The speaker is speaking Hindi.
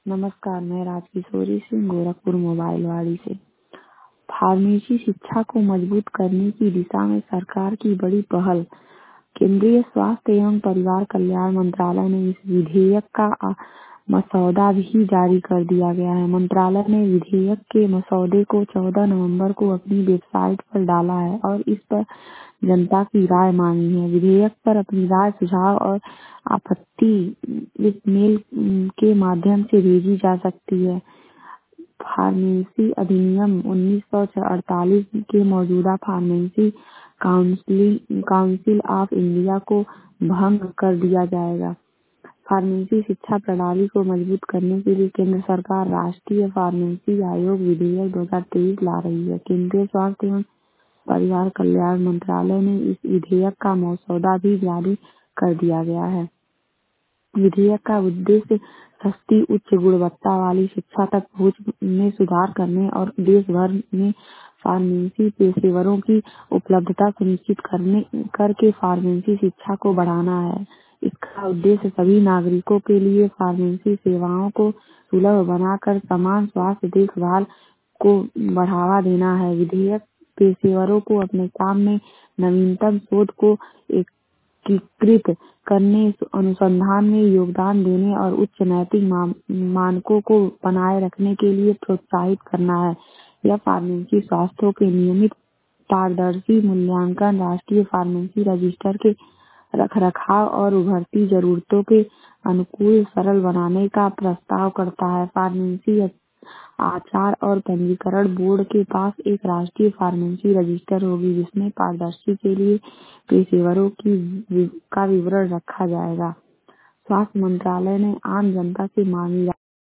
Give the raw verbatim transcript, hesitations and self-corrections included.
नमस्कार, मैं राजकिशोरी सिंह गोरखपुर मोबाइलवाड़ी से। फार्मेसी शिक्षा को मजबूत करने की दिशा में सरकार की बड़ी पहल। केंद्रीय स्वास्थ्य एवं परिवार कल्याण मंत्रालय ने इस विधेयक का आ- मसौदा भी जारी कर दिया गया है। मंत्रालय ने विधेयक के मसौदे को चौदह नवंबर को अपनी वेबसाइट पर डाला है और इस पर जनता की राय मांगी है। विधेयक पर अपनी राय, सुझाव और आपत्ति इस मेल के माध्यम से भेजी जा सकती है। फार्मेसी अधिनियम उन्नीस सौ अड़तालीस के मौजूदा pharmacy council council of India को भंग कर दिया जाएगा। फार्मेसी शिक्षा प्रणाली को मजबूत करने के लिए केंद्र सरकार राष्ट्रीय फार्मेसी आयोग विधेयक दो हज़ार तेईस ला रही है। केंद्रीय स्वास्थ्य एवं परिवार कल्याण मंत्रालय ने इस विधेयक का मसौदा भी जारी कर दिया गया है। विधेयक का उद्देश्य सस्ती, उच्च गुणवत्ता वाली शिक्षा तक पहुंच में सुधार करने और देश भर में फार्मेसी पेशेवरों की उपलब्धता सुनिश्चित करने करके फार्मेसी शिक्षा को बढ़ाना है। इसका उद्देश्य सभी नागरिकों के लिए फार्मेसी सेवाओं को सुलभ बनाकर समान स्वास्थ्य देखभाल को बढ़ावा देना है। विधेयक पेशेवरों को अपने काम में नवीनतम शोध को एकीकृत करने, अनुसंधान में योगदान देने और उच्च नैतिक मानकों को बनाए रखने के लिए प्रोत्साहित करना है। यह फार्मेसी स्वास्थ्य के नियमित पारदर्शी मूल्यांकन, राष्ट्रीय फार्मेसी रजिस्टर के रखरखाव और उभरती जरूरतों के अनुकूल सरल बनाने का प्रस्ताव करता है। फार्मेसी आचार और पंजीकरण बोर्ड के पास एक राष्ट्रीय फार्मेसी रजिस्टर होगी, जिसमें पारदर्शी के लिए पेशेवरों की का विवरण रखा जाएगा। स्वास्थ्य मंत्रालय ने आम जनता से मांगी